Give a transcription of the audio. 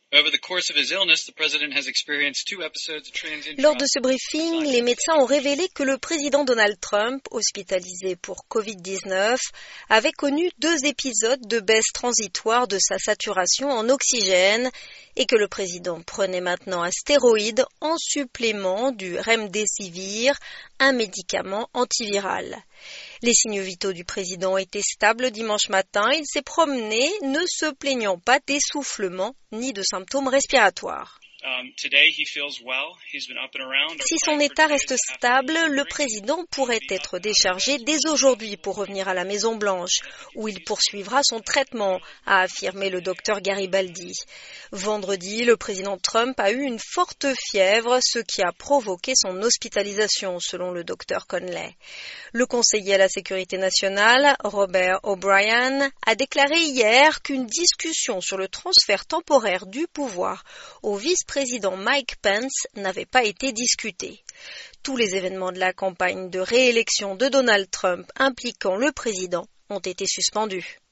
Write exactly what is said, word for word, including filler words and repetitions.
Lors de ce briefing, les médecins ont révélé que le président Donald Trump, hospitalisé pour covid dix-neuf, avait connu deux épisodes de baisse transitoire de sa saturation en oxygène et que le président prenait maintenant un stéroïde en supplément du Remdesivir, un médicament antiviral. Les signes vitaux du président étaient stables dimanche matin. Il s'est promené, ne se plaignant pas d'essoufflement ni de symptômes respiratoires. Si son état reste stable, le président pourrait être déchargé dès aujourd'hui pour revenir à la Maison-Blanche, où il poursuivra son traitement, a affirmé le docteur Garibaldi. Vendredi, le président Trump a eu une forte fièvre, ce qui a provoqué son hospitalisation, selon le docteur Conley. Le conseiller à la sécurité nationale, Robert O'Brien, a déclaré hier qu'une discussion sur le transfert temporaire du pouvoir au vice-président Mike Pence n'avait pas été discutée. Tous les événements de la campagne de réélection de Donald Trump impliquant le président ont été suspendus.